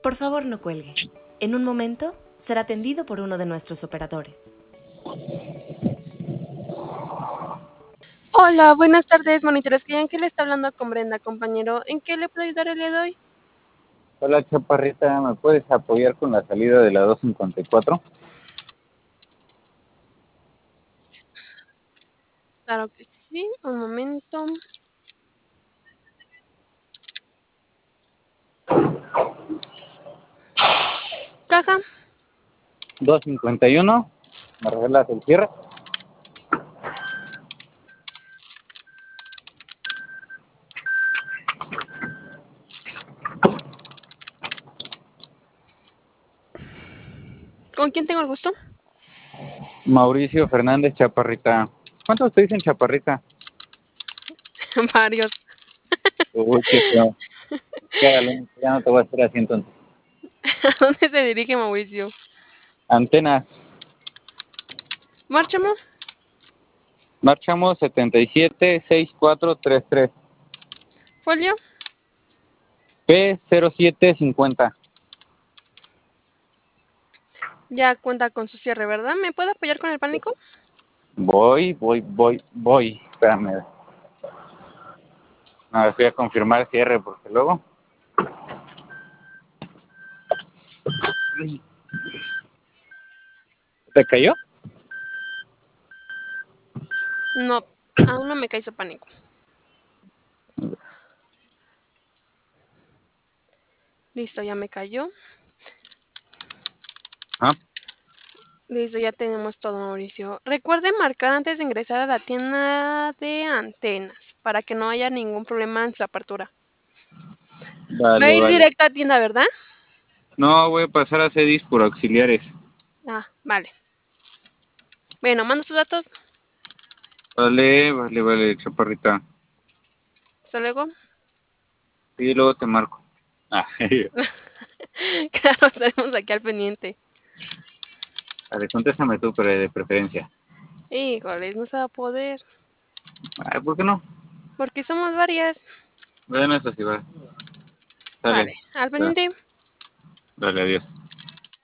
Por favor, no cuelgue. En un momento será atendido por uno de nuestros operadores. Hola, buenas tardes, monitores. ¿Qué le está hablando con Brenda, compañero? ¿En qué le puedo ayudar el día de hoy? Hola, Chaparrita, ¿me puedes apoyar con la salida de la 254? Claro que sí, un momento. Caja, 251, ¿me regalas el cierre? ¿con quién tengo el gusto? Mauricio Fernández, Chaparrita. ¿Cuántos te dicen Chaparrita? Varios. Uy, qué feo. Ya no te voy a hacer así entonces. ¿A dónde se dirige Mauricio? Antenas. Márchamo, Marchamos 776433. folio. P0750. Ya cuenta con su cierre, ¿verdad? ¿Me puede apoyar con el pánico? Voy. Espérame. No, voy a confirmar cierre porque luego. ¿Te cayó? No, aún no me cae su pánico. Listo, ya me cayó. Ah, Listo, ya tenemos todo, Mauricio. Recuerde marcar antes de ingresar a la tienda de antenas para que no haya ningún problema en su apertura. Va a vale, ir vale. directo a tienda, ¿verdad? No, voy a pasar a CEDIS por auxiliares. Ah, vale. Bueno, manda sus datos. Vale, Chaparrita. Hasta luego. Sí, luego te marco. Ah, Claro, estaremos aquí al pendiente. vale, contéstame tú, pero de preferencia. Híjoles, no se va a poder. Ay, ¿por qué no? Porque somos varias. Bueno, eso sí va. Vale, Sale. al pendiente. Dale, adiós.